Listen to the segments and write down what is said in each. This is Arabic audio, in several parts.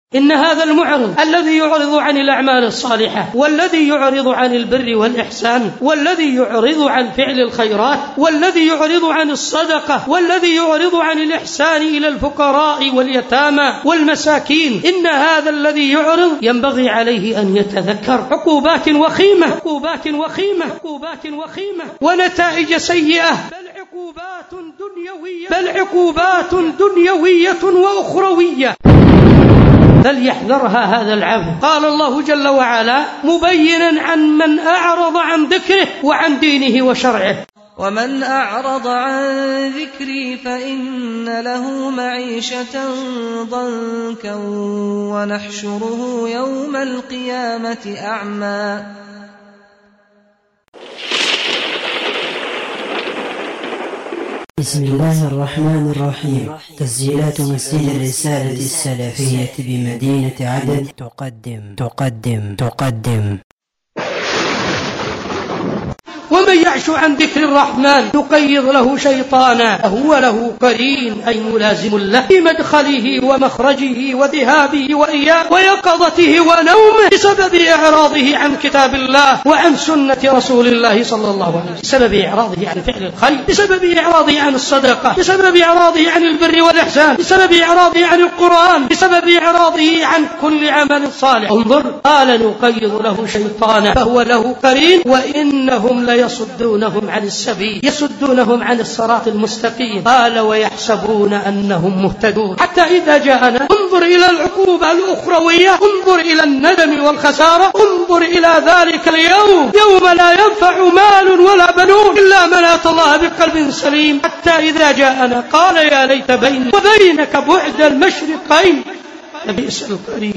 إن هذا المعرض الذي يعرض عن الأعمال الصالحة، والذي يعرض عن البر والإحسان، والذي يعرض عن فعل الخيرات، والذي يعرض عن الصدقة، والذي يعرض عن الإحسان إلى الفقراء واليتامى والمساكين، إن هذا الذي يعرض ينبغي عليه أن يتذكر عقوبات وخيمة ونتائج سيئة، بل عقوبات دنيوية وأخروية فليحذرها هذا العبد. قال الله جل وعلا مبينا عن من أعرض عن ذكره وعن دينه وشرعه: ومن أعرض عن ذكري فإن له معيشة ضنكا ونحشره يوم القيامة أعمى. بسم الله الرحمن الرحيم. تسجيلات مسجد الرسالة السلفية بمدينة عدن تقدم ومن يعش عن ذكر الرحمن نقيض له شيطانا فهو له قرين، أي ملازم له في مدخله ومخرجه وذهابه وإياه ويقظته ونومه، بسبب إعراضه عن كتاب الله وعن سنة رسول الله صلى الله عليه وسلم، بسبب إعراضه عن فعل الخير، بسبب إعراضه عن الصدقة، بسبب إعراضه عن البر والإحسان، بسبب إعراضه عن القرآن، بسبب إعراضه عن كل عمل صالح. انظر، قال نقيض له شيطانا فهو له قرين وإنهم يصدونهم عن السبيل، يصدونهم عن الصراط المستقيم. قال ويحسبون أنهم مهتدون، حتى إذا جاءنا انظر إلى العقوبة الأخروية، انظر إلى الندم والخسارة، انظر إلى ذلك اليوم، يوم لا ينفع مال ولا بنون إلا من أتى الله بقلب سليم. حتى إذا جاءنا قال يا ليت بيني وبينك بعد المشرقين لبئس القرين.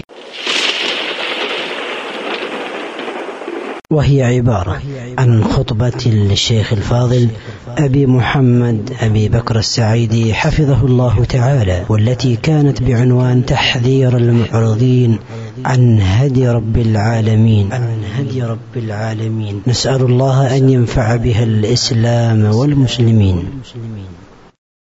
وهي عبارة عن خطبة للشيخ الفاضل أبي محمد أبي بكر السعيدي حفظه الله تعالى، والتي كانت بعنوان تحذير المعرضين عن هدي رب العالمين. نسأل الله أن ينفع بها الإسلام والمسلمين.